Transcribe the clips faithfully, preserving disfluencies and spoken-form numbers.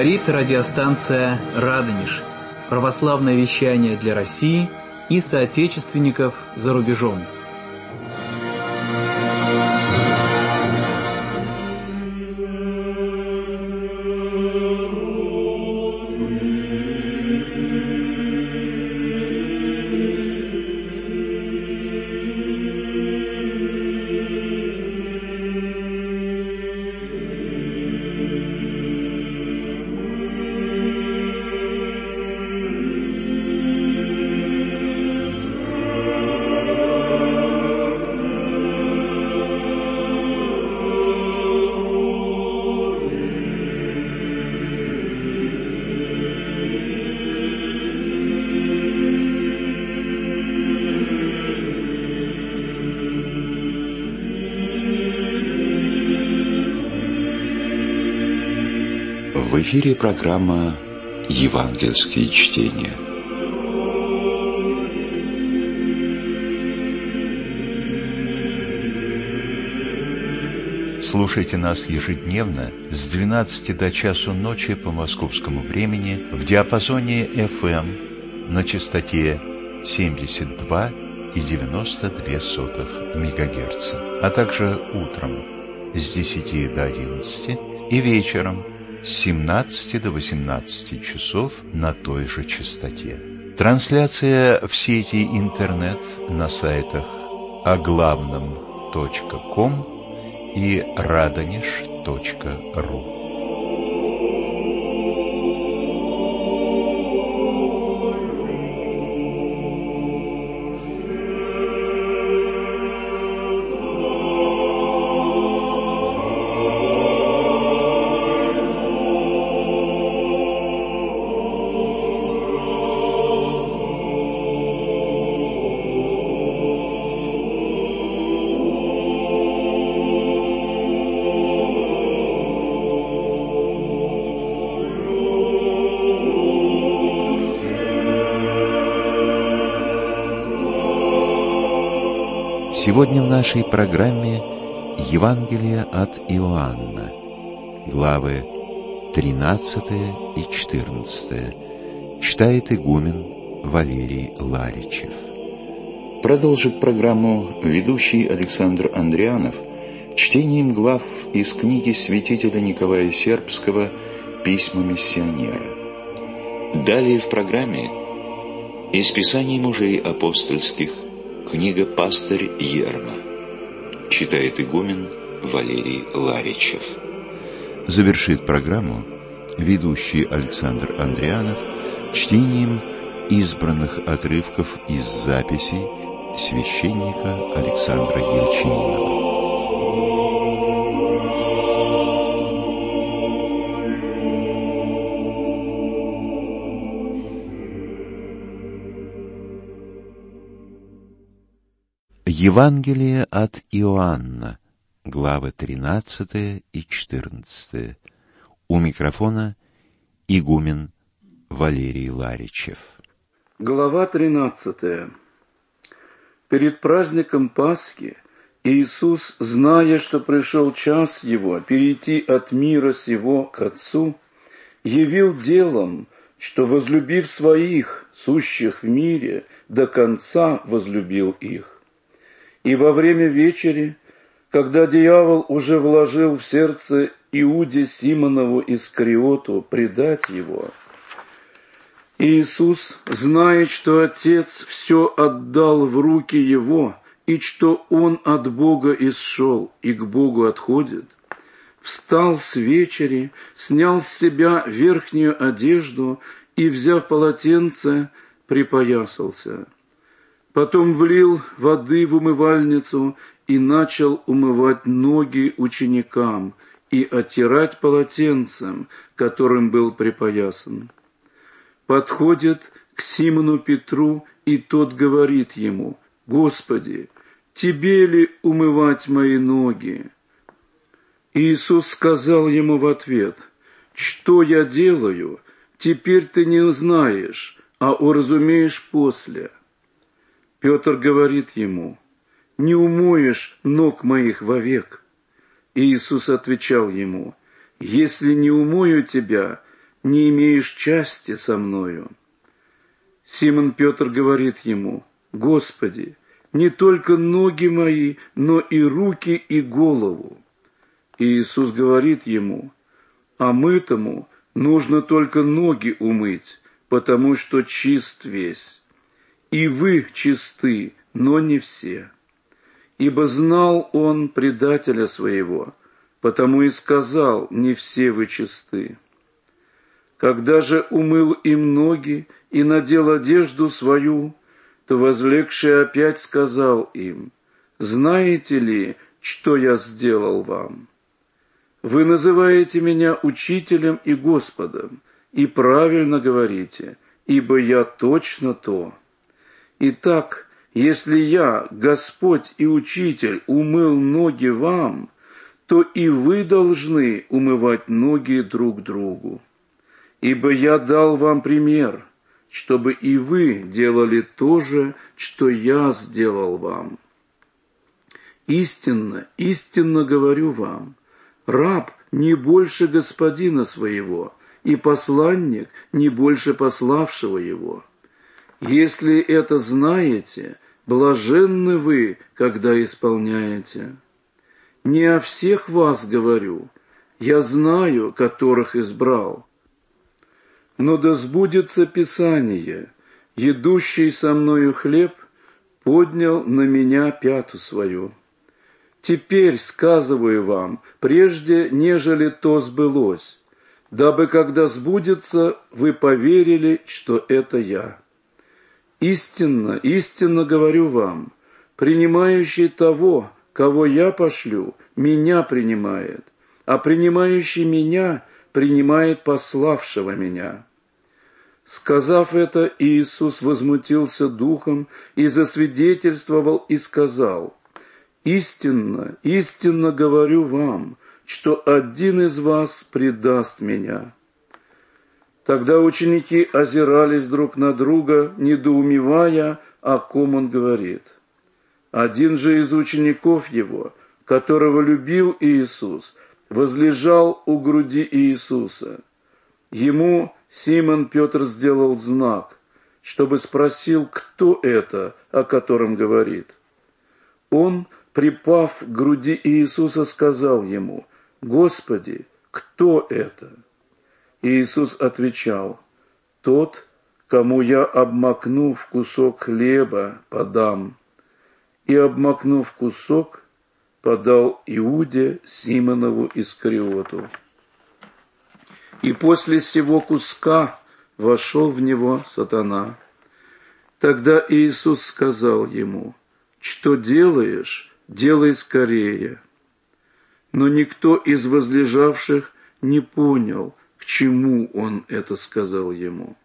Говорит радиостанция «Радонеж». Православное вещание для России и соотечественников за рубежом. В эфире программа «Евангельские чтения». Слушайте нас ежедневно с двенадцати до часу ночи по московскому времени в диапазоне эф эм на частоте семьдесят два и девяносто две сотых мегагерца, а также утром с десяти до одиннадцати и вечером с семнадцати до восемнадцати часов на той же частоте. Трансляция в сети интернет на сайтах оглавном точка ком и радонеж точка ру. Сегодня в нашей программе Евангелие от Иоанна, главы тринадцатая и четырнадцатая. Читает игумен Валерий Ларичев. Продолжит программу ведущий Александр Андрианов чтением глав из книги святителя Николая Сербского «Письма миссионера». Далее в программе из Писаний мужей апостольских книга «Пастырь Ерма». Читает игумен Валерий Ларичев. Завершит программу ведущий Александр Андрианов чтением избранных отрывков из записей священника Александра Ельчининова. Евангелие от Иоанна, главы тринадцатая и четырнадцатая. У микрофона игумен Валерий Ларичев. Глава тринадцатая. Перед праздником Пасхи Иисус, зная, что пришел час Его перейти от мира сего к Отцу, явил делом, что, возлюбив своих, сущих в мире, до конца возлюбил их. И во время вечери, когда дьявол уже вложил в сердце Иуде Симонову Искариоту предать его, Иисус, зная, что Отец все отдал в руки Его, и что Он от Бога исшел и к Богу отходит, встал с вечери, снял с себя верхнюю одежду и, взяв полотенце, припоясался. Потом влил воды в умывальницу и начал умывать ноги ученикам и оттирать полотенцем, которым был припоясан. Подходит к Симону Петру, и тот говорит ему: «Господи, тебе ли умывать мои ноги?» Иисус сказал ему в ответ: «Что я делаю, теперь ты не узнаешь, а уразумеешь после». Петр говорит ему: «Не умоешь ног моих вовек». И Иисус отвечал ему: «Если не умою тебя, не имеешь части со мною». Симон Петр говорит ему: «Господи, не только ноги мои, но и руки и голову». И Иисус говорит ему: «Омытому нужно только ноги умыть, потому что чист весь. И вы чисты, но не все». Ибо знал он предателя своего, потому и сказал: «Не все вы чисты». Когда же умыл им ноги и надел одежду свою, то, возлегший, опять сказал им: «Знаете ли, что я сделал вам? Вы называете меня учителем и Господом, и правильно говорите, ибо я точно то. Итак, если я, Господь и Учитель, умыл ноги вам, то и вы должны умывать ноги друг другу. Ибо я дал вам пример, чтобы и вы делали то же, что я сделал вам. Истинно, истинно говорю вам, раб не больше господина своего, и посланник не больше пославшего его. Если это знаете, блаженны вы, когда исполняете. Не о всех вас говорю, я знаю, которых избрал. Но да сбудется Писание: едущий со мною хлеб поднял на меня пяту свою. Теперь сказываю вам, прежде нежели то сбылось, дабы, когда сбудется, вы поверили, что это я. Истинно, истинно говорю вам, принимающий того, кого я пошлю, меня принимает, а принимающий меня принимает пославшего меня». Сказав это, Иисус возмутился духом и засвидетельствовал и сказал: «Истинно, истинно говорю вам, что один из вас предаст меня». Тогда ученики озирались друг на друга, недоумевая, о ком он говорит. Один же из учеников его, которого любил Иисус, возлежал у груди Иисуса. Ему Симон Петр сделал знак, чтобы спросил, кто это, о котором говорит. Он, припав к груди Иисуса, сказал ему: «Господи, кто это?» Иисус отвечал: «Тот, кому я, обмакнув кусок хлеба, подам». И, обмакнув кусок, подал Иуде Симонову Искариоту. И после сего куска вошел в него сатана. Тогда Иисус сказал ему: «Что делаешь, делай скорее». Но никто из возлежавших не понял, к чему он это сказал ему.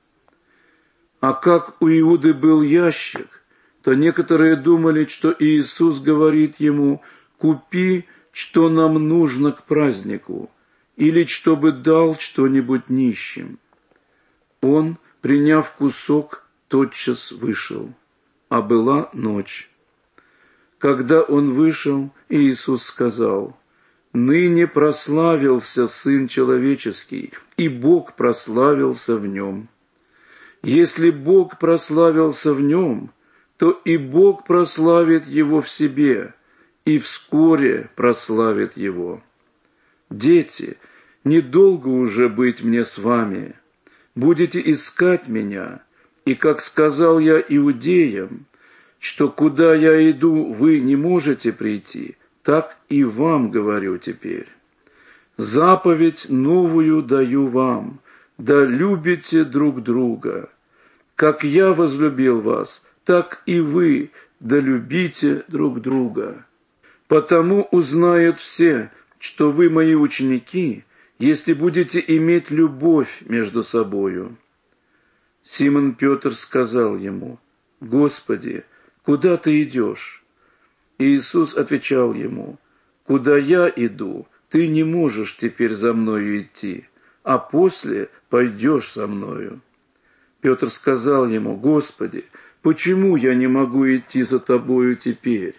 А как у Иуды был ящик, то некоторые думали, что Иисус говорит ему: «Купи, что нам нужно к празднику», или чтобы дал что-нибудь нищим. Он, приняв кусок, тотчас вышел, а была ночь. Когда он вышел, Иисус сказал: «Ныне прославился Сын Человеческий, и Бог прославился в нем. Если Бог прославился в нем, то и Бог прославит его в себе, и вскоре прославит его. Дети, недолго уже быть мне с вами. Будете искать меня, и, как сказал я иудеям, что куда я иду, вы не можете прийти, так и вам говорю теперь. Заповедь новую даю вам, да любите друг друга. Как я возлюбил вас, так и вы да любите друг друга. Потому узнают все, что вы мои ученики, если будете иметь любовь между собою». Симон Петр сказал ему: «Господи, куда ты идешь?» Иисус отвечал ему: «Куда я иду, ты не можешь теперь за мною идти, а после пойдешь со мною». Петр сказал ему: «Господи, почему я не могу идти за тобою теперь?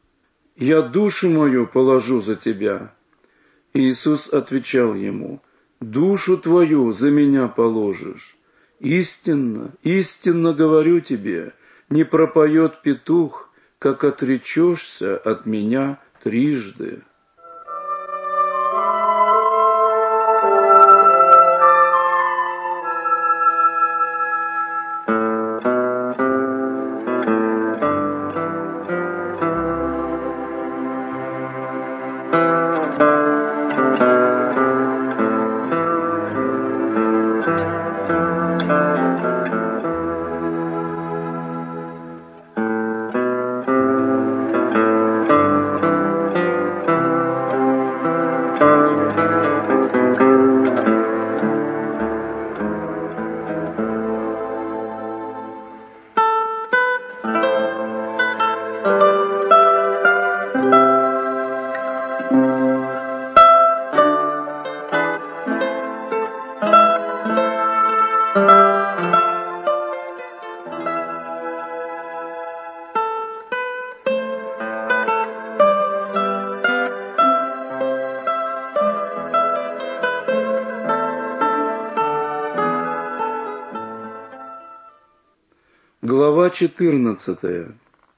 Я душу мою положу за тебя». Иисус отвечал ему: душу твою за меня положишь. Истинно, истинно говорю тебе, не пропоет петух, как отречешься от меня трижды». Глава четырнадцатая.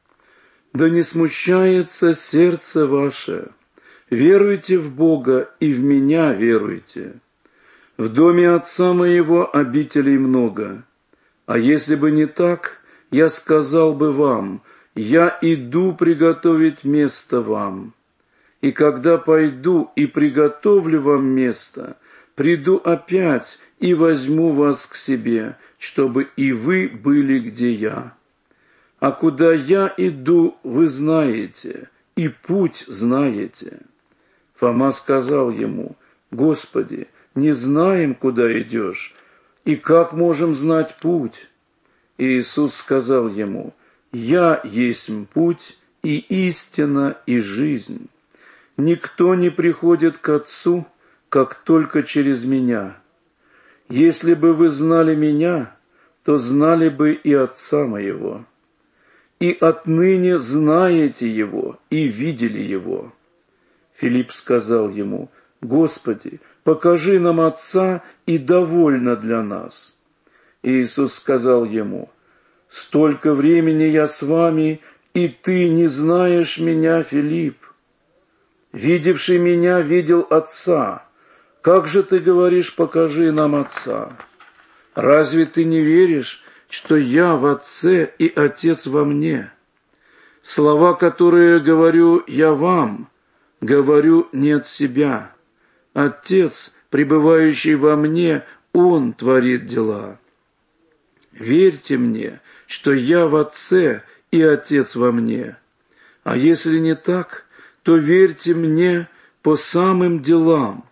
«Да не смущается сердце ваше, веруйте в Бога и в меня веруйте. В доме Отца моего обителей много, а если бы не так, я сказал бы вам, я иду приготовить место вам. И когда пойду и приготовлю вам место, приду опять и возьму вас к себе, чтобы и вы были, где я. А куда я иду, вы знаете, и путь знаете». Фома сказал ему: «Господи, не знаем, куда идешь, и как можем знать путь?» И Иисус сказал ему: «Я есть путь и истина и жизнь. Никто не приходит к Отцу, как только через меня. Если бы вы знали меня, то знали бы и Отца моего. И отныне знаете Его и видели Его». Филипп сказал ему: «Господи, покажи нам Отца, и довольно для нас». И Иисус сказал ему: «Столько времени я с вами, и ты не знаешь меня, Филипп? Видевший меня видел Отца. Как же ты говоришь: покажи нам Отца? Разве ты не веришь, что я в Отце и Отец во мне? Слова, которые говорю я вам, говорю не от себя. Отец, пребывающий во мне, Он творит дела. Верьте мне, что я в Отце и Отец во мне. А если не так, то верьте мне по самым делам.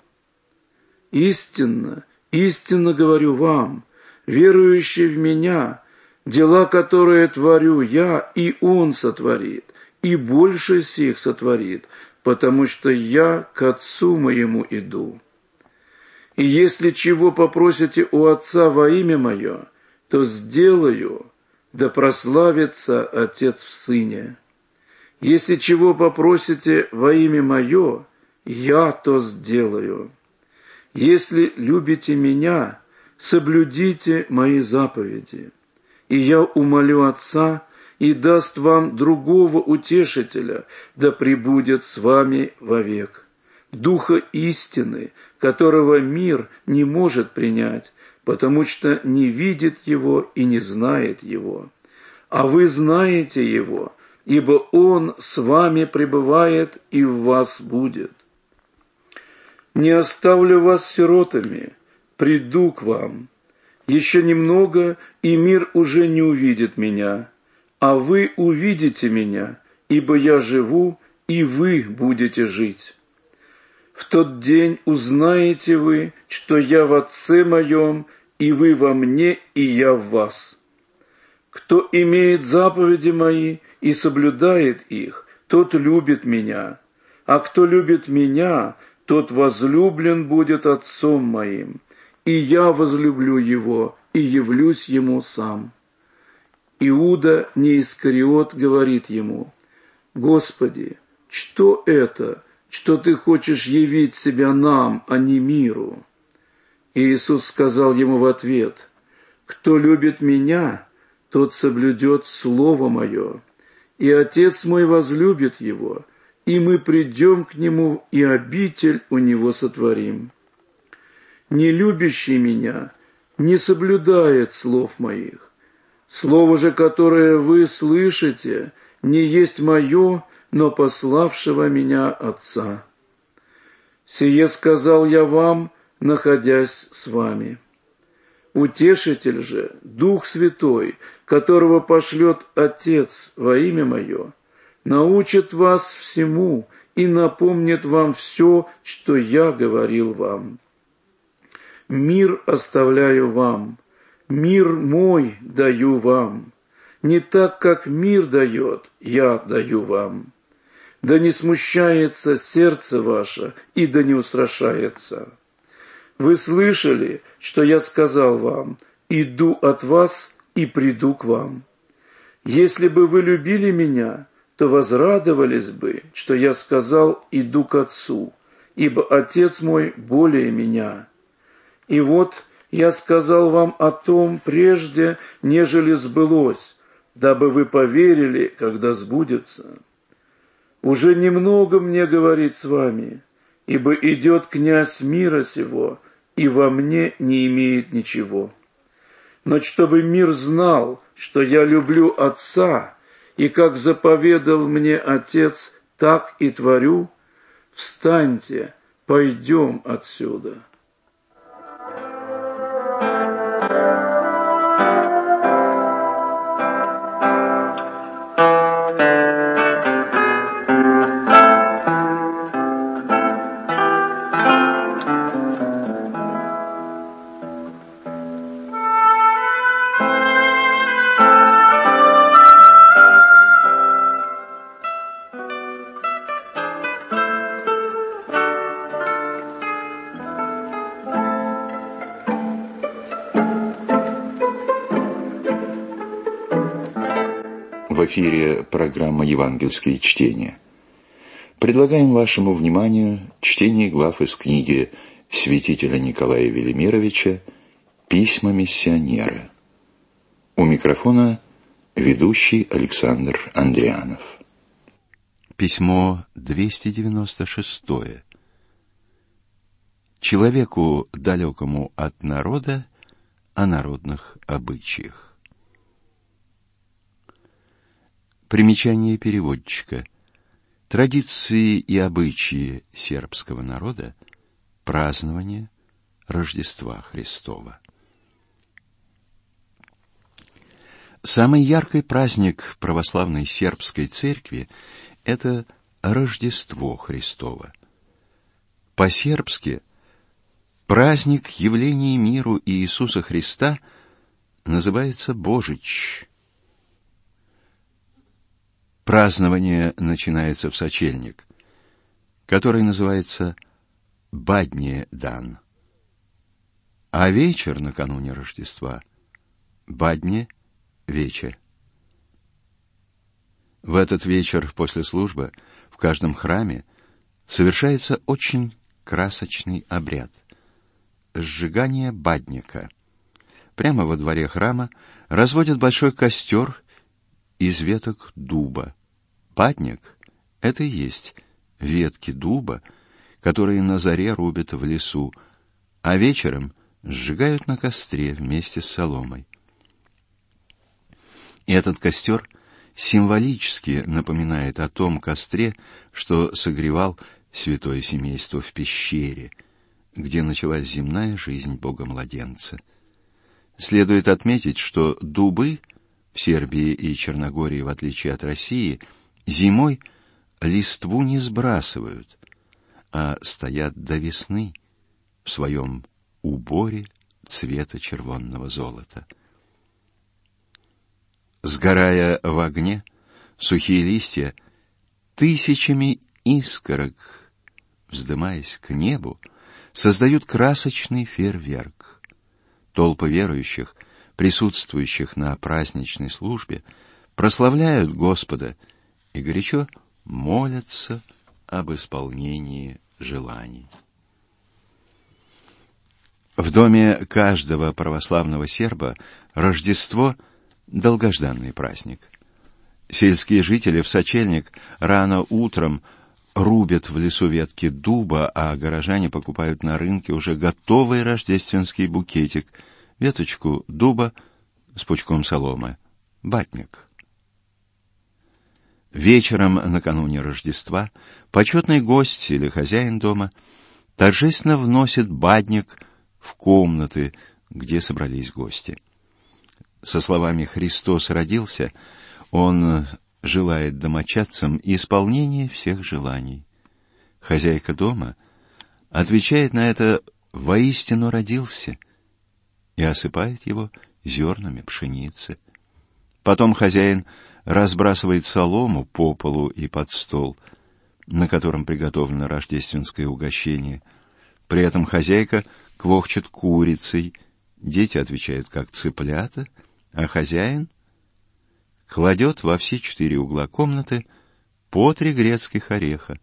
Истинно, истинно говорю вам, верующий в меня, дела, которые творю я, и Он сотворит, и больше сих сотворит, потому что я к Отцу моему иду. И если чего попросите у Отца во имя Мое, то сделаю, да прославится Отец в Сыне. Если чего попросите во имя Мое, я то сделаю. Если любите Меня, соблюдите Мои заповеди, и я умолю Отца, и даст вам другого утешителя, да пребудет с вами вовек, Духа истины, которого мир не может принять, потому что не видит Его и не знает Его. А вы знаете Его, ибо Он с вами пребывает и в вас будет. Не оставлю вас сиротами, приду к вам. Еще немного, и мир уже не увидит меня, а вы увидите меня, ибо я живу, и вы будете жить. В тот день узнаете вы, что я в Отце моем, и вы во мне, и я в вас. Кто имеет заповеди мои и соблюдает их, тот любит меня, а кто любит меня, тот возлюблен будет Отцом моим, и я возлюблю его и явлюсь ему сам». Иуда не Искариот говорит ему: «Господи, что это, что ты хочешь явить себя нам, а не миру?» И Иисус сказал ему в ответ: «Кто любит Меня, тот соблюдет Слово Мое, и Отец Мой возлюбит его, и мы придем к Нему, и обитель у Него сотворим. Не любящий Меня не соблюдает слов Моих. Слово же, которое вы слышите, не есть Мое, но пославшего Меня Отца. Сие сказал Я вам, находясь с вами. Утешитель же, Дух Святой, которого пошлет Отец во имя Мое, научит вас всему и напомнит вам все, что Я говорил вам. Мир оставляю вам, мир Мой даю вам. Не так, как мир дает, Я даю вам. Да не смущается сердце ваше, и да не устрашается. Вы слышали, что Я сказал вам: иду от вас и приду к вам. Если бы вы любили Меня, то возрадовались бы, что Я сказал: иду к Отцу, ибо Отец Мой более Меня. И вот Я сказал вам о том прежде, нежели сбылось, дабы вы поверили, когда сбудется. Уже немного Мне говорить с вами, ибо идет князь мира сего, и во Мне не имеет ничего. Но чтобы мир знал, что Я люблю Отца, и как заповедал Мне Отец, так и творю, встаньте, пойдем отсюда». В эфире программа «Евангельские чтения». Предлагаем вашему вниманию чтение глав из книги святителя Николая Велимировича «Письма миссионера». У микрофона ведущий Александр Андрианов. Письмо двести девяносто шесть. Человеку, далекому от народа, о народных обычаях. Примечание переводчика. Традиции и обычаи сербского народа, празднование Рождества Христова. Самый яркий праздник православной сербской церкви – это Рождество Христово. По-сербски праздник явления миру Иисуса Христа называется Божич. Празднование начинается в сочельник, который называется Баднje дан, а вечер накануне Рождества – Баднje вечер. В этот вечер после службы в каждом храме совершается очень красочный обряд – сжигание бадника. Прямо во дворе храма разводят большой костер из веток дуба. Бадник – это и есть ветки дуба, которые на заре рубят в лесу, а вечером сжигают на костре вместе с соломой. И этот костер символически напоминает о том костре, что согревал святое семейство в пещере, где началась земная жизнь Бога-младенца. Следует отметить, что дубы в Сербии и Черногории, в отличие от России, зимой листву не сбрасывают, а стоят до весны в своем уборе цвета червонного золота. Сгорая в огне, сухие листья тысячами искорок, вздымаясь к небу, создают красочный фейерверк. Толпы верующих, присутствующих на праздничной службе, прославляют Господа и горячо молятся об исполнении желаний. В доме каждого православного серба Рождество – долгожданный праздник. Сельские жители в сочельник рано утром рубят в лесу ветки дуба, а горожане покупают на рынке уже готовый рождественский букетик, веточку дуба с пучком соломы, батник. Вечером накануне Рождества почетный гость или хозяин дома торжественно вносит батник в комнаты, где собрались гости. Со словами «Христос родился» он желает домочадцам исполнения всех желаний. Хозяйка дома отвечает на это «воистину родился» и осыпает его зернами пшеницы. Потом хозяин разбрасывает солому по полу и под стол, на котором приготовлено рождественское угощение. При этом хозяйка квохчет курицей, дети отвечают как цыплята, а хозяин кладет во все четыре угла комнаты по три грецких ореха.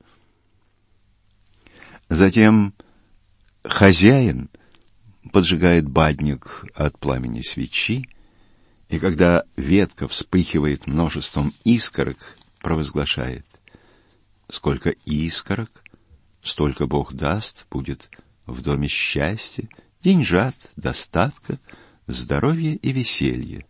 Затем хозяин поджигает батник от пламени свечи, и когда ветка вспыхивает множеством искорок, провозглашает: «Сколько искорок, столько Бог даст, будет в доме счастья, деньжат, достатка, здоровья и веселья».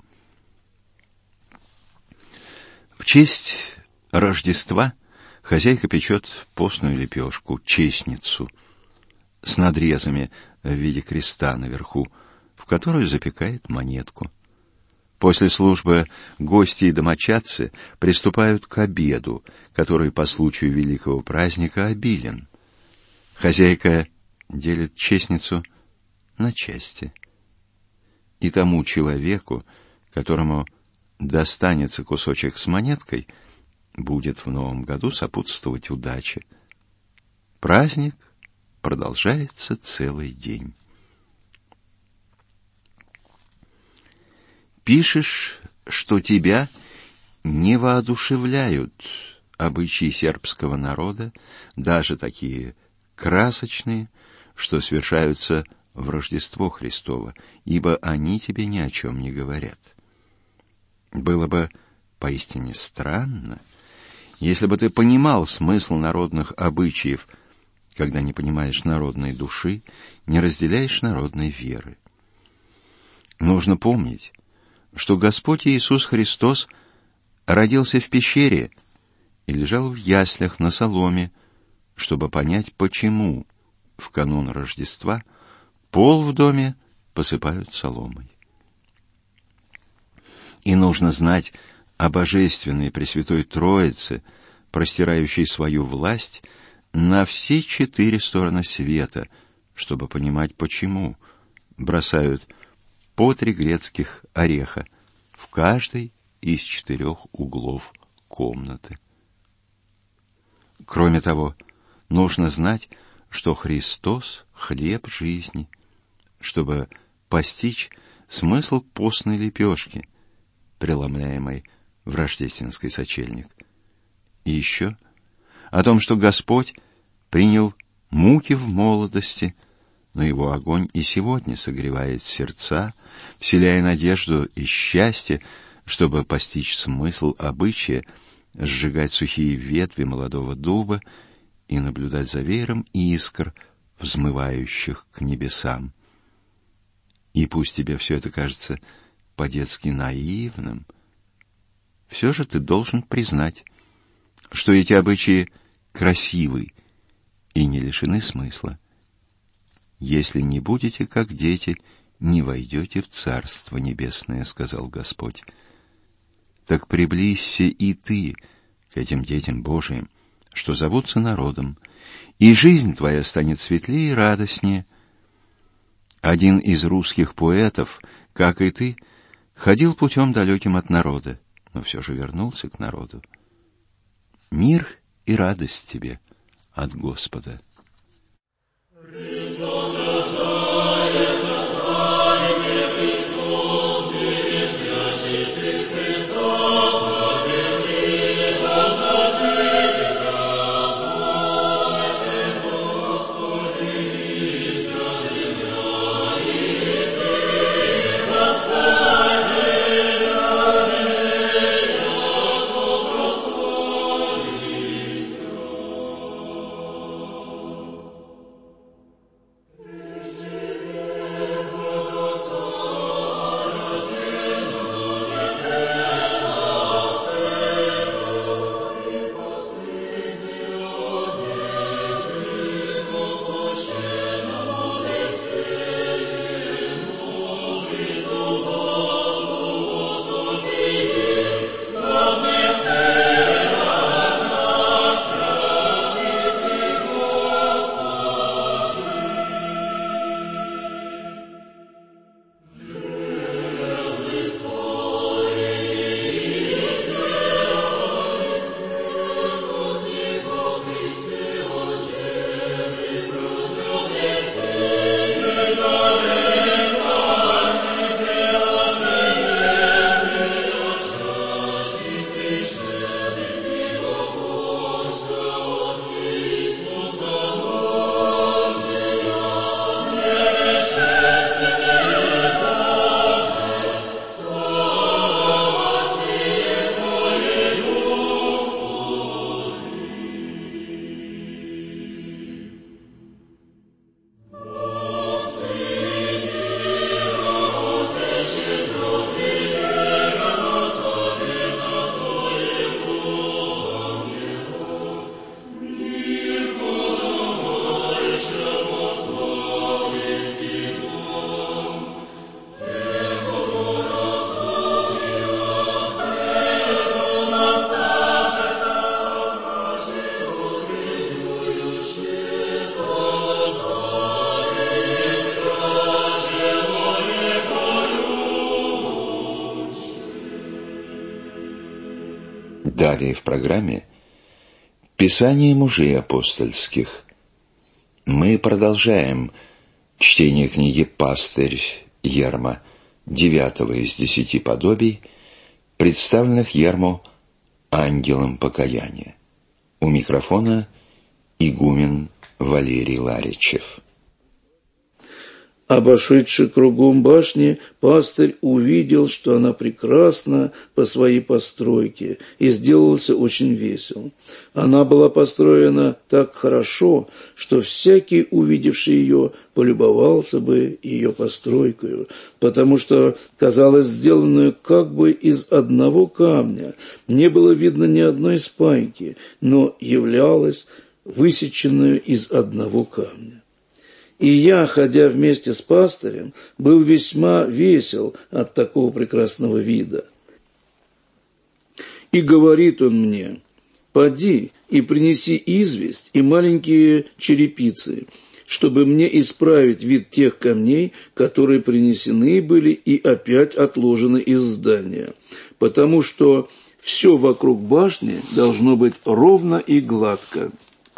В честь Рождества хозяйка печет постную лепешку, честницу, с надрезами в виде креста наверху, в которую запекает монетку. После службы гости и домочадцы приступают к обеду, который по случаю великого праздника обилен. Хозяйка делит честницу на части. И тому человеку, которому достанется кусочек с монеткой, будет в новом году сопутствовать удача. Праздник продолжается целый день. Пишешь, что тебя не воодушевляют обычаи сербского народа, даже такие красочные, что совершаются в Рождество Христово, ибо они тебе ни о чем не говорят. Было бы поистине странно, если бы ты понимал смысл народных обычаев, когда не понимаешь народной души, не разделяешь народной веры. Нужно помнить, что Господь Иисус Христос родился в пещере и лежал в яслях на соломе, чтобы понять, почему в канун Рождества пол в доме посыпают соломой. И нужно знать о Божественной Пресвятой Троице, простирающей свою власть на все четыре стороны света, чтобы понимать, почему бросают по три грецких ореха в каждой из четырех углов комнаты. Кроме того, нужно знать, что Христос — хлеб жизни, чтобы постичь смысл постной лепешки, преломляемой в рождественский сочельник. И еще о том, что Господь принял муки в молодости, но его огонь и сегодня согревает сердца, вселяя надежду и счастье, чтобы постичь смысл обычая сжигать сухие ветви молодого дуба и наблюдать за веером искр, взмывающих к небесам. И пусть тебе все это кажется по-детски наивным, все же ты должен признать, что эти обычаи красивы и не лишены смысла. «Если не будете, как дети, не войдете в Царство Небесное», — сказал Господь. Так приблизься и ты к этим детям Божиим, что зовутся народом, и жизнь твоя станет светлее и радостнее. Один из русских поэтов, как и ты, ходил путем далеким от народа, но все же вернулся к народу. Мир и радость тебе от Господа. Далее в программе «Писание мужей апостольских». Мы продолжаем чтение книги «Пастырь Ярмо», девятого из десяти подобий, представленных Ярмо ангелом покаяния. У микрофона игумен Валерий Ларичев. Обошедши кругом башни, пастырь увидел, что она прекрасна по своей постройке, и сделался очень весел. Она была построена так хорошо, что всякий, увидевший ее, полюбовался бы ее постройкою, потому что казалось сделанную как бы из одного камня, не было видно ни одной спайки, но являлась высеченную из одного камня. И я, ходя вместе с пастырем, был весьма весел от такого прекрасного вида. И говорит он мне: «Поди и принеси известь и маленькие черепицы, чтобы мне исправить вид тех камней, которые принесены были и опять отложены из здания, потому что все вокруг башни должно быть ровно и гладко».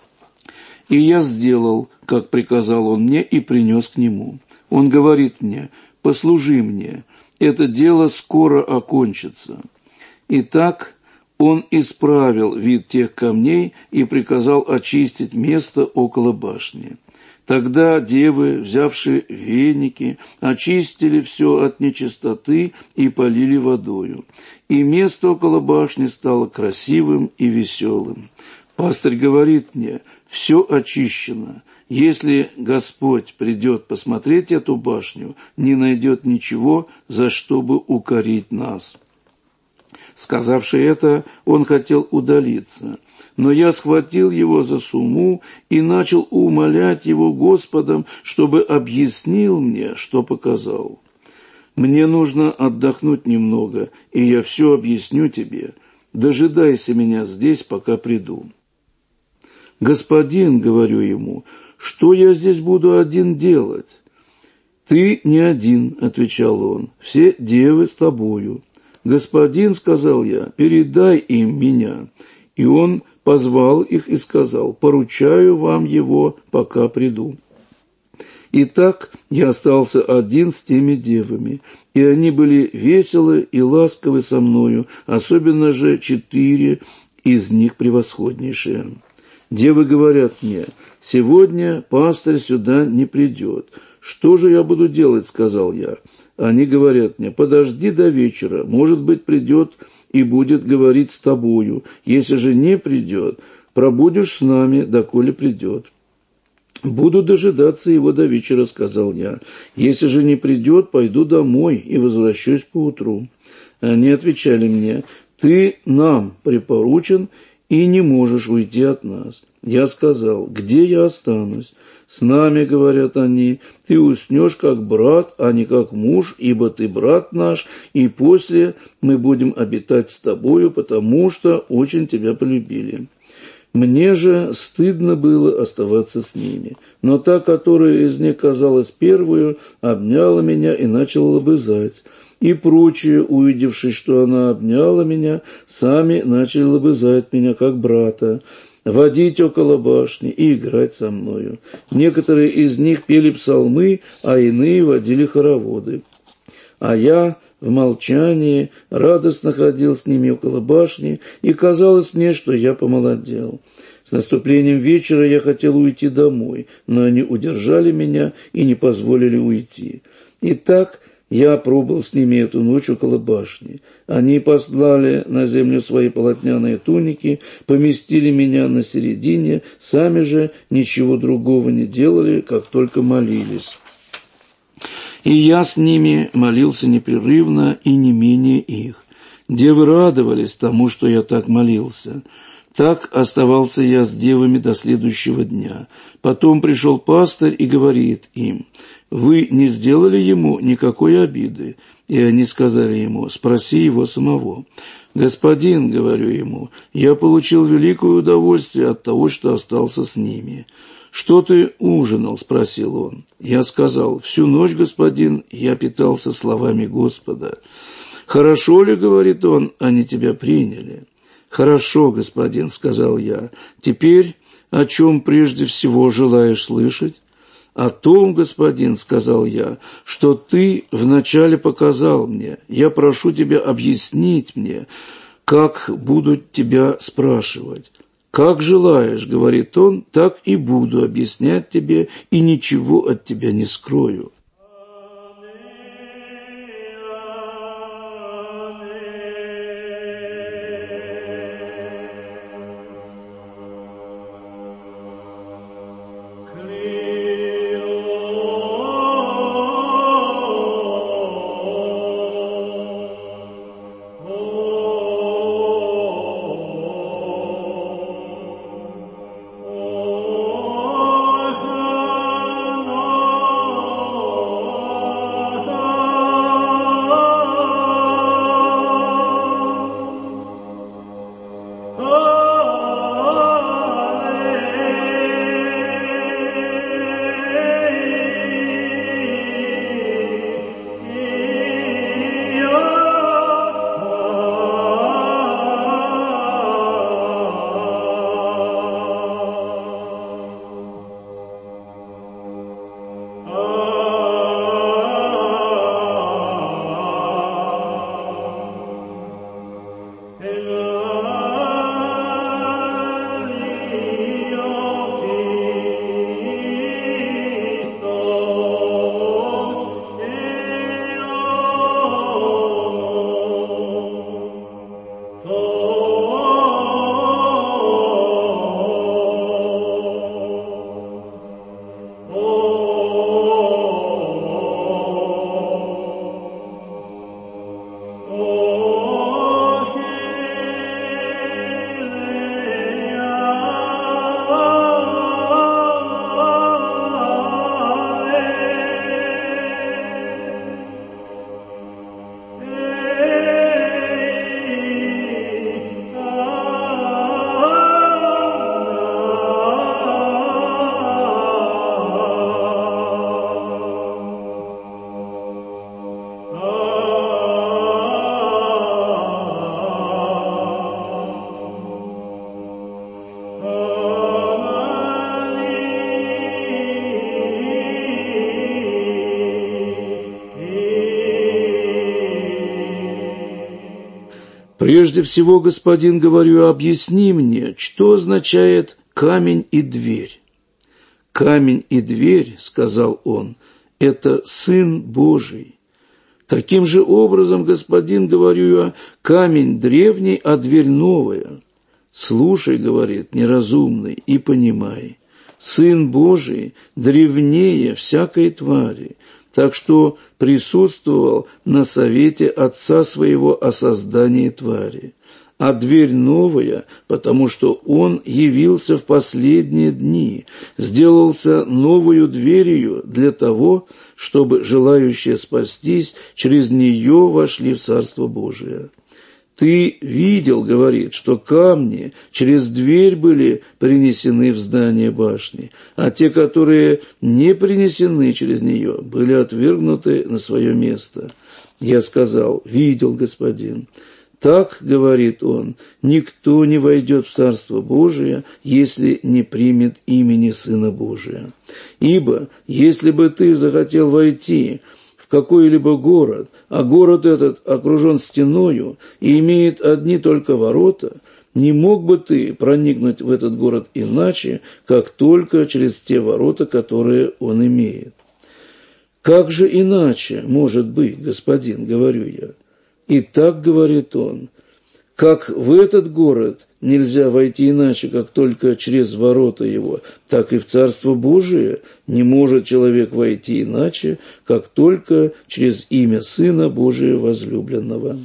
И я сделал, как приказал он мне, и принес к нему. Он говорит мне: «Послужи мне, это дело скоро окончится». Итак, он исправил вид тех камней и приказал очистить место около башни. Тогда девы, взявши веники, очистили все от нечистоты и полили водою. И место около башни стало красивым и веселым. Пастырь говорит мне: «Все очищено. Если Господь придет посмотреть эту башню, не найдет ничего, за что бы укорить нас». Сказавши это, он хотел удалиться, но я схватил его за сумму и начал умолять его Господом, чтобы объяснил мне, что показал. «Мне нужно отдохнуть немного, и я все объясню тебе. Дожидайся меня здесь, пока приду». «Господин, — говорю ему, — что я здесь буду один делать?» «Ты не один, — отвечал он, — все девы с тобою». «Господин, — сказал я, — передай им меня». И он позвал их и сказал: «Поручаю вам его, пока приду». Итак, я остался один с теми девами, и они были веселы и ласковы со мною, особенно же четыре из них превосходнейшие. Девы говорят мне: «Сегодня пастырь сюда не придет». «Что же я буду делать?» — сказал я. Они говорят мне: «Подожди до вечера, может быть, придет и будет говорить с тобою. Если же не придет, пробудешь с нами, доколе придет». «Буду дожидаться его до вечера», — сказал я. «Если же не придет, пойду домой и возвращусь поутру». Они отвечали мне: «Ты нам припоручен и не можешь уйти от нас». Я сказал: «Где я останусь?» «С нами, — говорят они, — ты уснешь как брат, а не как муж, ибо ты брат наш, и после мы будем обитать с тобою, потому что очень тебя полюбили». Мне же стыдно было оставаться с ними, но та, которая из них казалась первую, обняла меня и начала лобызать. И прочие, увидевши, что она обняла меня, сами начали лобызать меня как брата, водить около башни и играть со мною. Некоторые из них пели псалмы, а иные водили хороводы. А я в молчании радостно ходил с ними около башни, и казалось мне, что я помолодел. С наступлением вечера я хотел уйти домой, но они удержали меня и не позволили уйти. Итак, я пробыл с ними эту ночь около башни. Они послали на землю свои полотняные туники, поместили меня на середине, сами же ничего другого не делали, как только молились. И я с ними молился непрерывно и не менее их. Девы радовались тому, что я так молился. Так оставался я с девами до следующего дня. Потом пришел пастырь и говорит им: «Вы не сделали ему никакой обиды?» И они сказали ему: «Спроси его самого». «Господин, — говорю ему, — я получил великое удовольствие от того, что остался с ними». «Что ты ужинал?» — спросил он. Я сказал: «Всю ночь, господин, я питался словами Господа». «Хорошо ли, — говорит он, — они тебя приняли?» «Хорошо, господин», — сказал я. «Теперь о чем прежде всего желаешь слышать?» «О том, господин, — сказал я, — что ты вначале показал мне. Я прошу тебя объяснить мне, как будут тебя спрашивать». «Как желаешь, — говорит он, — так и буду объяснять тебе, и ничего от тебя не скрою». «Прежде всего, господин, говорю, объясни мне, что означает камень и дверь». «Камень и дверь, — сказал он, — это Сын Божий. Таким же образом, господин, говорю я, камень древний, а дверь новая. Слушай, — говорит, — неразумный, и понимай. Сын Божий древнее всякой твари, так что присутствовал на совете Отца Своего о создании твари. А дверь новая, потому что Он явился в последние дни, сделался новою дверью для того, чтобы желающие спастись через нее вошли в Царство Божие. Ты видел, — говорит, — что камни через дверь были принесены в здание башни, а те, которые не принесены через нее, были отвергнуты на свое место. Я сказал: видел, господин. Так, — говорит он, — никто не войдет в Царство Божие, если не примет имени Сына Божия. Ибо если бы ты захотел войти в какой-либо город, а город этот окружен стеною и имеет одни только ворота, не мог бы ты проникнуть в этот город иначе, как только через те ворота, которые он имеет. Как же иначе может быть, господин, говорю я. И так, говорит он, как в этот город нельзя войти иначе, как только через ворота его, так и в Царство Божие не может человек войти иначе, как только через имя Сына Божия возлюбленного.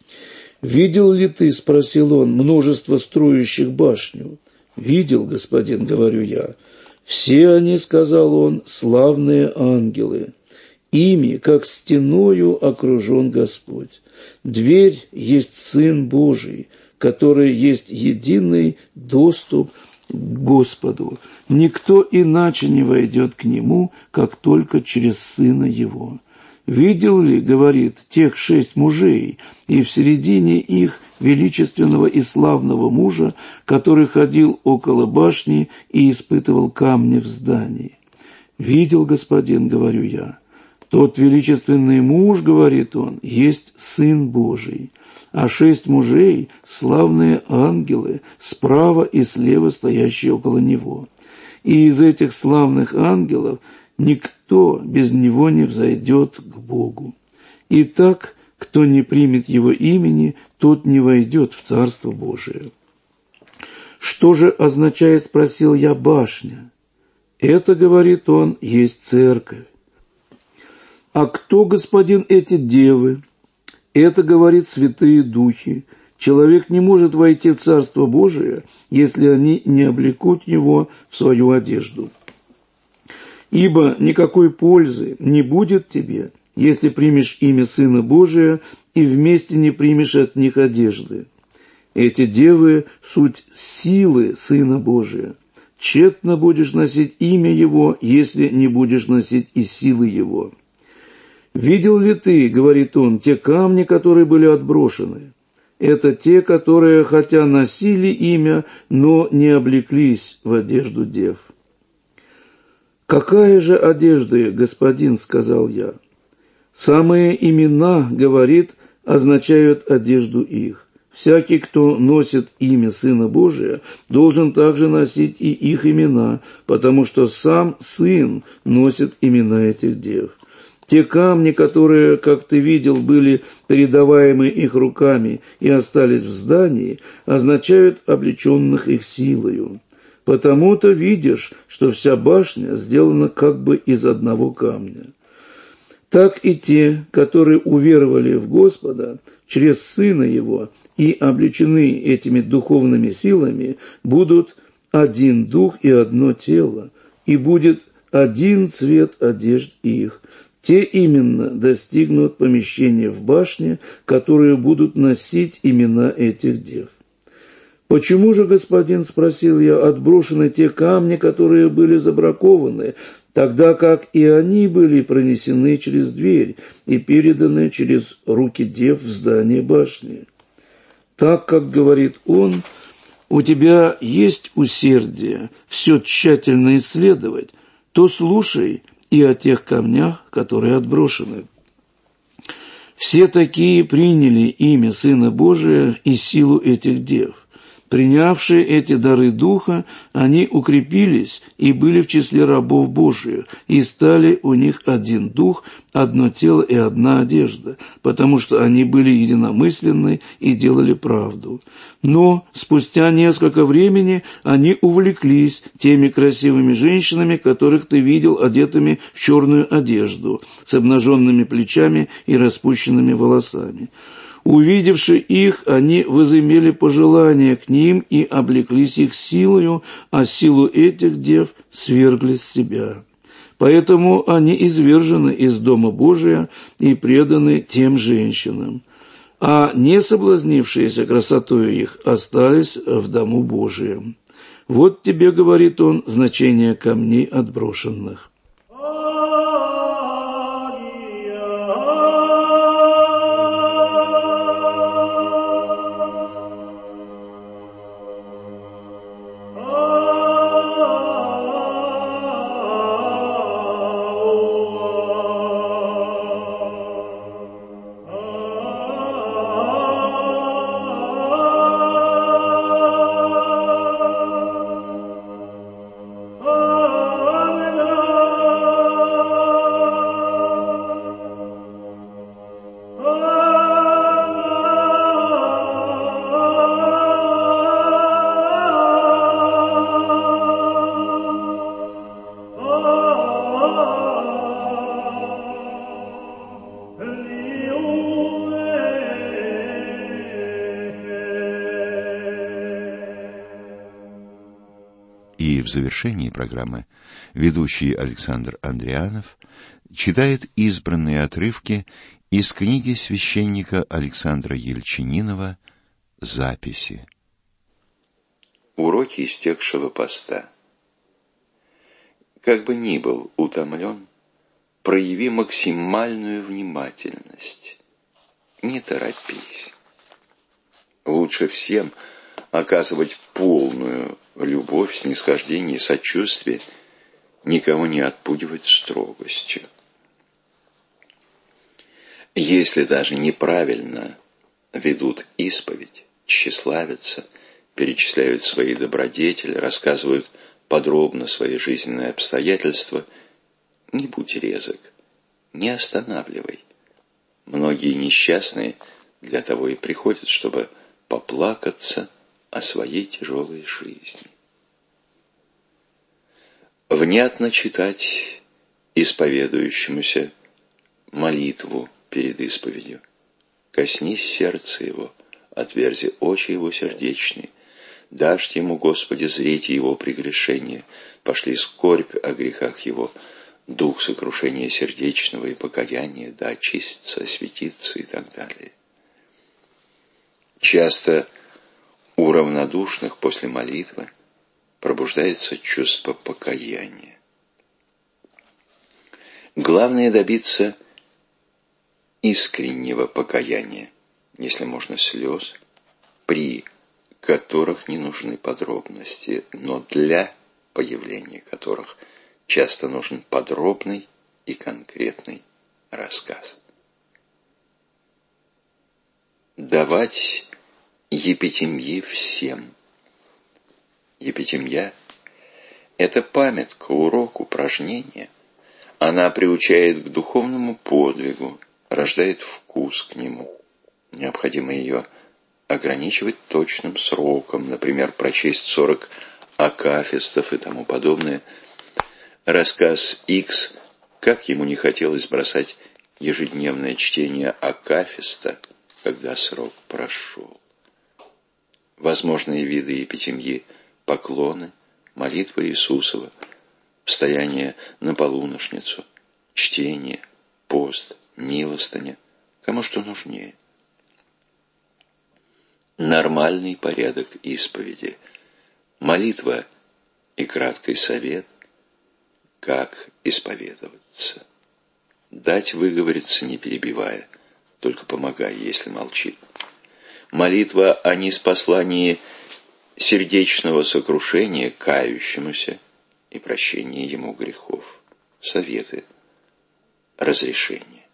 «Видел ли ты, — спросил он, — множество строящих башню?» «Видел, господин, — говорю я. Все они, — сказал он, — славные ангелы. Ими, как стеною, окружен Господь. Дверь есть Сын Божий, который есть единый доступ к Господу. Никто иначе не войдет к Нему, как только через Сына Его. «Видел ли, — говорит, — тех шесть мужей, и в середине их величественного и славного мужа, который ходил около башни и испытывал камни в здании? Видел, господин, — говорю я. Тот величественный муж, — говорит он, — есть Сын Божий, а шесть мужей — славные ангелы, справа и слева стоящие около него. И из этих славных ангелов никто без него не взойдет к Богу. Итак, кто не примет его имени, тот не войдет в Царство Божие». «Что же означает, — спросил я, — башня?» «Это, — говорит он, — есть церковь». «А кто, господин, эти девы?» «Это, — говорит, — святые духи. Человек не может войти в Царство Божие, если они не облекут его в свою одежду. Ибо никакой пользы не будет тебе, если примешь имя Сына Божия и вместе не примешь от них одежды. Эти девы — суть силы Сына Божия. Тщетно будешь носить имя Его, если не будешь носить и силы Его. Видел ли ты, — говорит он, — те камни, которые были отброшены? Это те, которые, хотя носили имя, но не облеклись в одежду дев». «Какая же одежда, господин?» — сказал я. «Самые имена, — говорит, — означают одежду их. Всякий, кто носит имя Сына Божия, должен также носить и их имена, потому что сам Сын носит имена этих дев. Те камни, которые, как ты видел, были передаваемы их руками и остались в здании, означают облеченных их силою. Потому-то видишь, что вся башня сделана как бы из одного камня. Так и те, которые уверовали в Господа через Сына Его и облечены этими духовными силами, будут один дух и одно тело, и будет один цвет одежд их. Те именно достигнут помещения в башне, которые будут носить имена этих дев». «Почему же, господин, — спросил я, — отброшены те камни, которые были забракованы, тогда как и они были пронесены через дверь и переданы через руки дев в здание башни? Так как, — говорит он, — у тебя есть усердие все тщательно исследовать, то слушай и о тех камнях, которые отброшены. Все такие приняли имя Сына Божия и силу этих дев. Принявшие эти дары Духа, они укрепились и были в числе рабов Божиих, и стали у них один дух, одно тело и одна одежда, потому что они были единомысленны и делали правду. Но спустя несколько времени они увлеклись теми красивыми женщинами, которых ты видел одетыми в черную одежду, с обнаженными плечами и распущенными волосами. Увидевши их, они возымели пожелание к ним и облеклись их силою, а силу этих дев свергли с себя. Поэтому они извержены из Дома Божия и преданы тем женщинам, а не соблазнившиеся красотою их остались в Дому Божием. Вот тебе, — говорит он, — значение камней отброшенных». И в завершении программы ведущий Александр Андрианов читает избранные отрывки из книги священника Александра Ельчининова «Записи». Уроки истекшего поста. Как бы ни был утомлен, прояви максимальную внимательность. Не торопись. Лучше всем оказывать полную любовь, снисхождение и сочувствие, никого не отпугивать строгостью. Если даже неправильно ведут исповедь, тщеславятся, перечисляют свои добродетели, рассказывают подробно свои жизненные обстоятельства, не будь резок, не останавливай. Многие несчастные для того и приходят, чтобы поплакаться о своей тяжелой жизни. Внятно читать исповедующемуся молитву перед исповедью. Коснись сердца его, отверзи очи его сердечные, дашь ему, Господи, зреть его прегрешения, пошли скорбь о грехах его, дух сокрушения сердечного и покаяния, да очистится, осветится и так далее. Часто у равнодушных после молитвы пробуждается чувство покаяния. Главное добиться искреннего покаяния, если можно слез, при которых не нужны подробности, но для появления которых часто нужен подробный и конкретный рассказ. Давать епитемьи всем. Епитемья – это памятка, урок, упражнение. Она приучает к духовному подвигу, рождает вкус к нему. Необходимо ее ограничивать точным сроком, например, прочесть сорок акафистов и тому подобное. Рассказ Икс, как ему не хотелось бросать ежедневное чтение акафиста, когда срок прошел. Возможные виды епитемьи – поклоны, молитва Иисусова, стояние на полуношницу, чтение, пост, милостыня, кому что нужнее. Нормальный порядок исповеди, молитва и краткий совет, как исповедоваться. Дать выговориться, не перебивая, только помогай, если молчит. Молитва о ниспослании сердечного сокрушения кающемуся и прощении ему грехов. Советы, разрешения.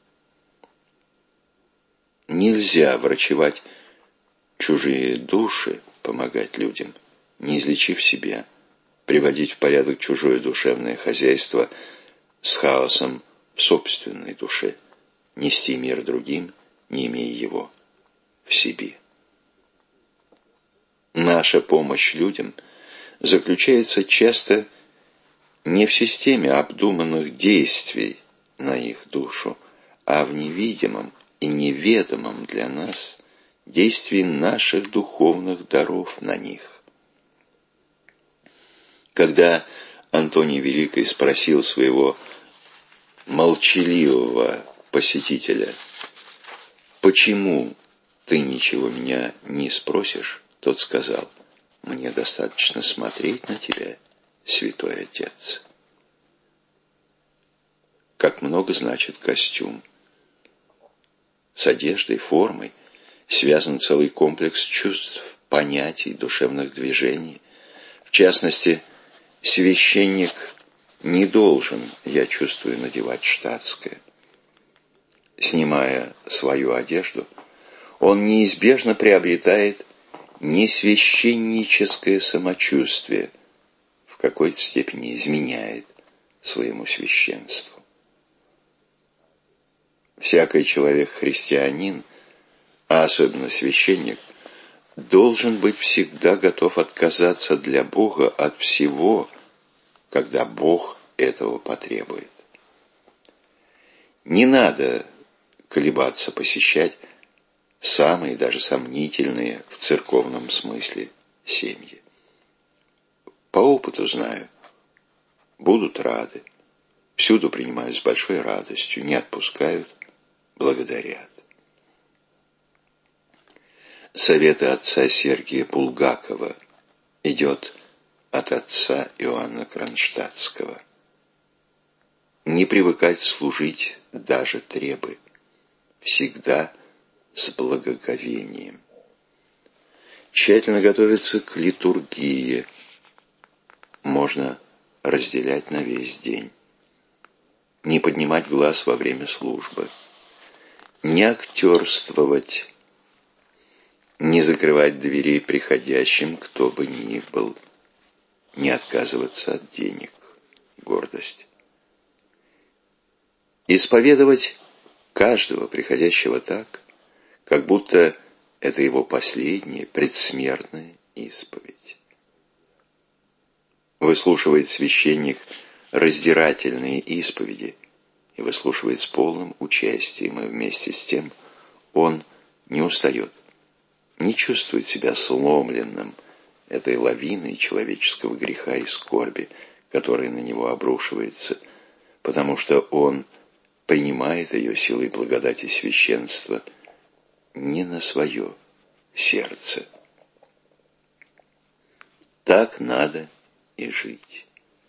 Нельзя врачевать чужие души, помогать людям, не излечив себя, приводить в порядок чужое душевное хозяйство с хаосом в собственной душе, нести мир другим, не имея его в себе. Наша помощь людям заключается часто не в системе обдуманных действий на их душу, а в невидимом и неведомом для нас действии наших духовных даров на них. Когда Антоний Великий спросил своего молчаливого посетителя: «Почему ты ничего меня не спросишь?» Тот сказал: «Мне достаточно смотреть на тебя, святой отец». Как много значит костюм. С одеждой, формой связан целый комплекс чувств, понятий, душевных движений. В частности, священник не должен, я чувствую, надевать штатское. Снимая свою одежду, он неизбежно приобретает несвященническое самочувствие, в какой-то степени изменяет своему священству. Всякий человек-христианин, а особенно священник, должен быть всегда готов отказаться для Бога от всего, когда Бог этого потребует. Не надо колебаться посещать самые, даже сомнительные в церковном смысле семьи. По опыту знаю, будут рады, всюду принимают с большой радостью, не отпускают, благодарят. Советы отца Сергия Булгакова идет от отца Иоанна Кронштадтского. не привыкать служить даже требы, всегда с благоговением. Тщательно готовиться к литургии, можно разделять на весь день. Не поднимать глаз во время службы, не актерствовать, не закрывать дверей приходящим, кто бы ни был, не отказываться от денег, гордость. Исповедовать каждого приходящего так, как будто это его последняя предсмертная исповедь. Выслушивает священник раздирательные исповеди и выслушивает с полным участием, и вместе с тем он не устает, не чувствует себя сломленным этой лавиной человеческого греха и скорби, которая на него обрушивается, потому что он принимает ее силой благодати священства не на свое сердце. Так надо и жить.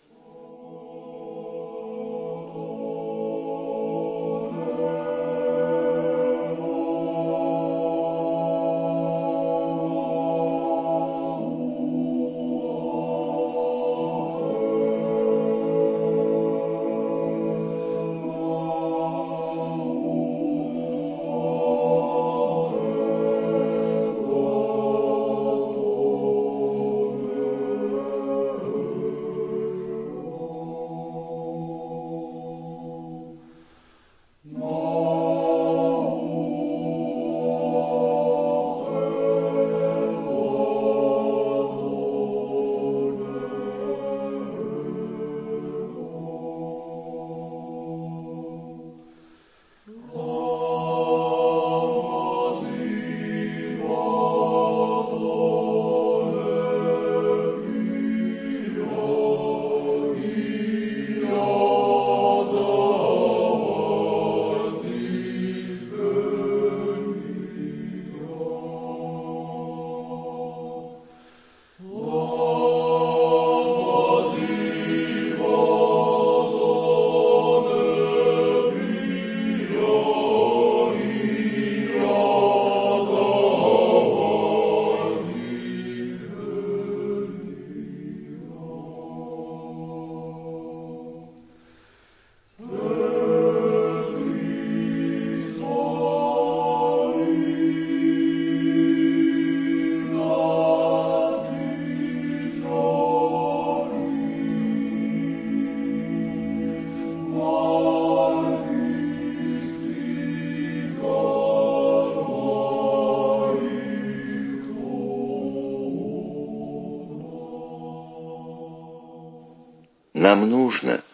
Нам нужно,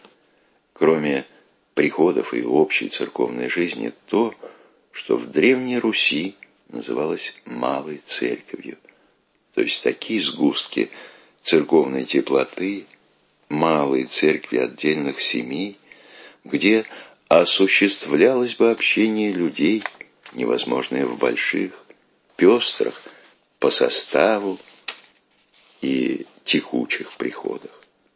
кроме приходов и общей церковной жизни, то, что в Древней Руси называлось малой церковью, то есть такие сгустки церковной теплоты, малой церкви отдельных семей, где осуществлялось бы общение людей, невозможное в больших, пестрых по составу и текучих приходах.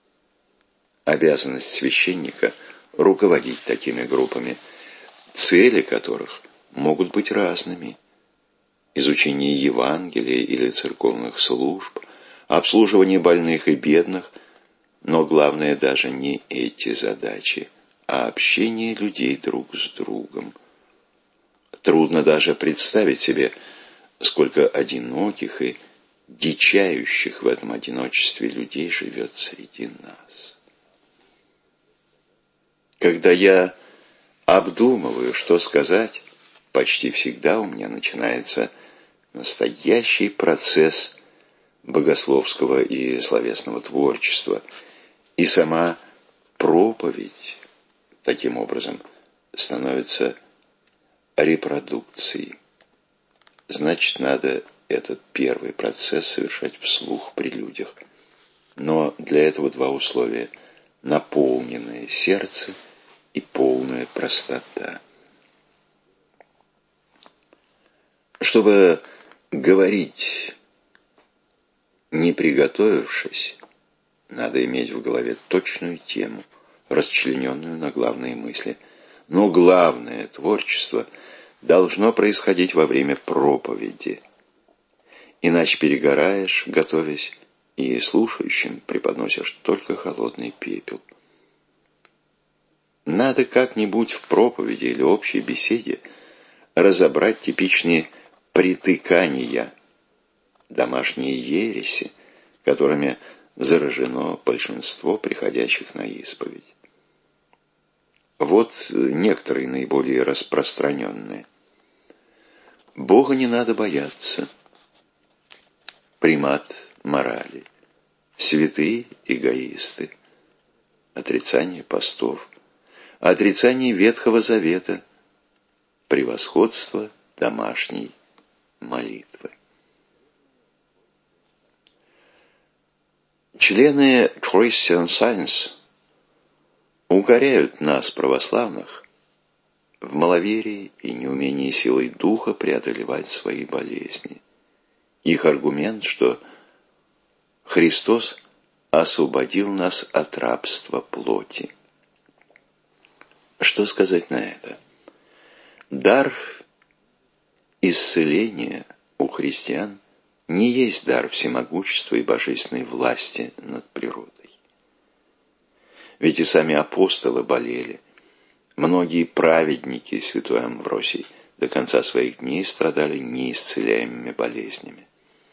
Обязанность священника – руководить такими группами, цели которых могут быть разными. Изучение Евангелия или церковных служб, обслуживание больных и бедных, но главное даже не эти задачи, а общение людей друг с другом. Трудно даже представить себе, сколько одиноких и дичающих в этом одиночестве людей живет среди нас. Когда я обдумываю, что сказать, почти всегда у меня начинается настоящий процесс богословского и словесного творчества, и сама проповедь таким образом становится репродукцией. Значит, надо этот первый процесс совершать вслух при людях. Но для этого два условия: наполненное сердце и полная простота. Чтобы говорить, не приготовившись, надо иметь в голове точную тему, расчлененную на главные мысли. Но главное творчество должно происходить во время проповеди. Иначе перегораешь, готовясь, и слушающим преподносишь только холодный пепел. Надо как-нибудь в проповеди или общей беседе разобрать типичные притыкания, домашние ереси, которыми заражено большинство приходящих на исповедь. Вот некоторые наиболее распространенные. Бога не надо бояться. Примат морали. Святые эгоисты. Отрицание постов. Отрицание Ветхого Завета. Превосходство домашней молитвы. Члены Christian Science укоряют нас, православных, в маловерии и неумении силой духа преодолевать свои болезни. Их аргумент, что Христос освободил нас от рабства плоти. Что сказать на это? Дар исцеления у христиан не есть дар всемогущества и божественной власти над природой. Ведь и сами апостолы болели. Многие праведники, святой Амвросий, до конца своих дней страдали неисцеляемыми болезнями.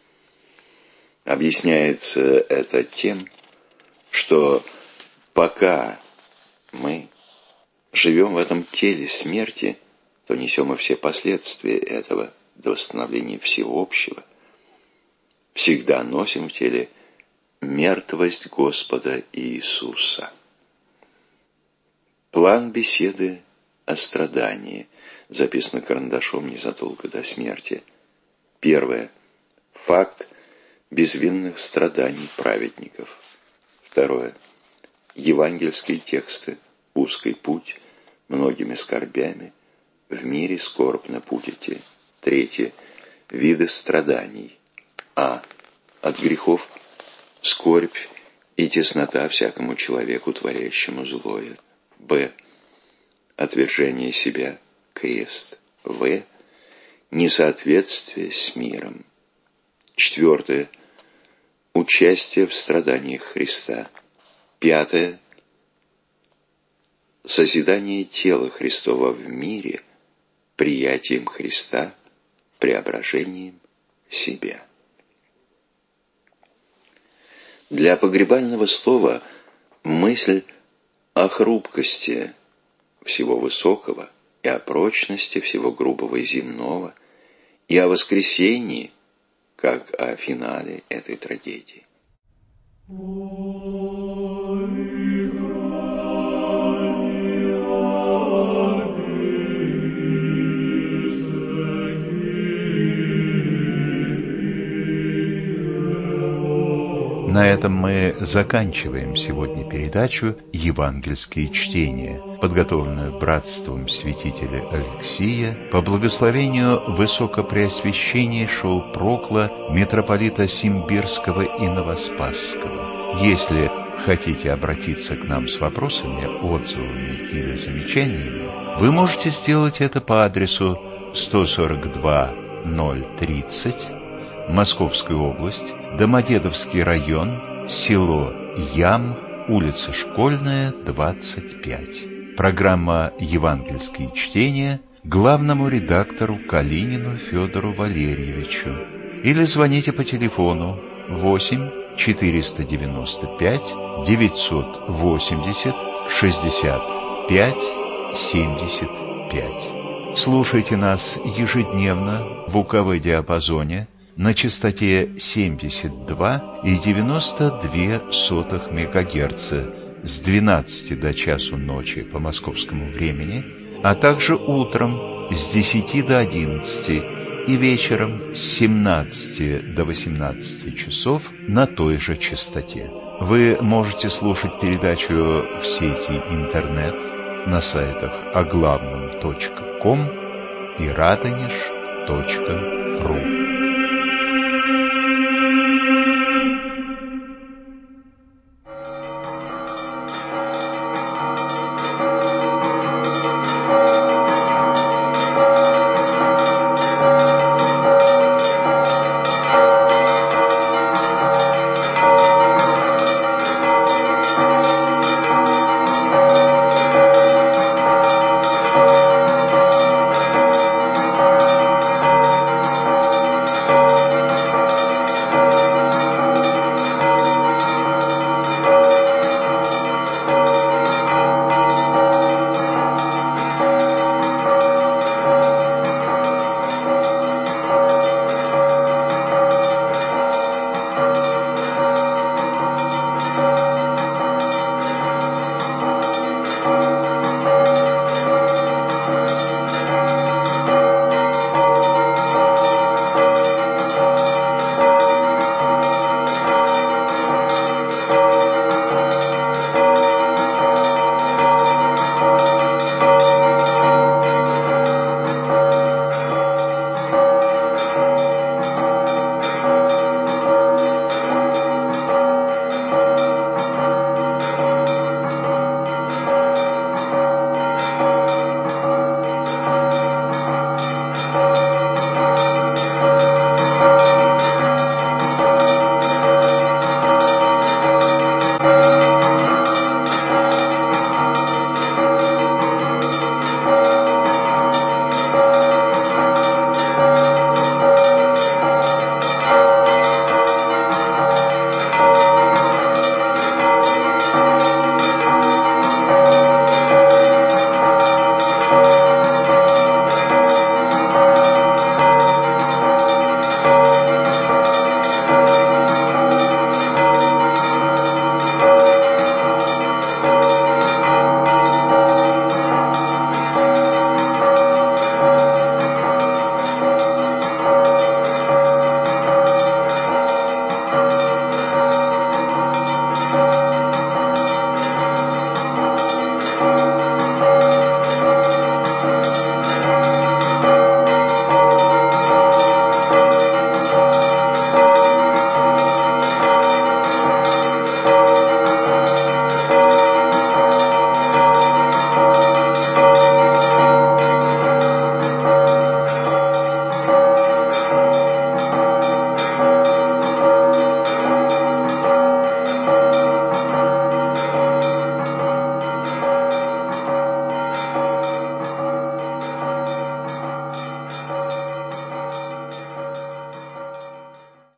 Объясняется это тем, что пока мы живем в этом теле смерти, то несем и все последствия этого до восстановления всеобщего. Всегда носим в теле мертвость Господа Иисуса. План беседы о страдании записано карандашом незадолго до смерти. Первое. Факт безвинных страданий праведников. Второе. Евангельские тексты. Узкий путь, многими скорбями, в мире скорбно будете. Третье. Виды страданий. А. От грехов скорбь и теснота всякому человеку, творящему злое. Б. Отвержение себя, крест. В. Несоответствие с миром. Четвертое. Участие в страданиях Христа. Пятое. Созидание тела Христова в мире приятием Христа, преображением себя. Для погребального слова мысль о хрупкости всего высокого и о прочности всего грубого и земного, и о воскресении, как о финале этой трагедии. На этом мы заканчиваем сегодня передачу «Евангельские чтения», подготовленную братством святителя Алексия по благословению высокопреосвященнейшего прокла митрополита Симбирского и Новоспасского. Если хотите обратиться к нам с вопросами, отзывами или замечаниями, вы можете сделать это по адресу сто сорок два ноль тридцать, Московская область, Домодедовский район, село Ям, улица Школьная, двадцать пять. Программа «Евангельские чтения» главному редактору Калинину Федору Валерьевичу. Или звоните по телефону восемь четыреста девяносто пять девятьсот восемьдесят шестьдесят пять семьдесят пять. Слушайте нас ежедневно в УКВ диапазоне на частоте семьдесят два и девяносто две сотых мегагерца с двенадцати до часу ночи по московскому времени, а также утром с десяти до одиннадцати и вечером с семнадцати до восемнадцати часов на той же частоте. Вы можете слушать передачу в сети интернет на сайтах оглавном точка ком и радонеж точка ру.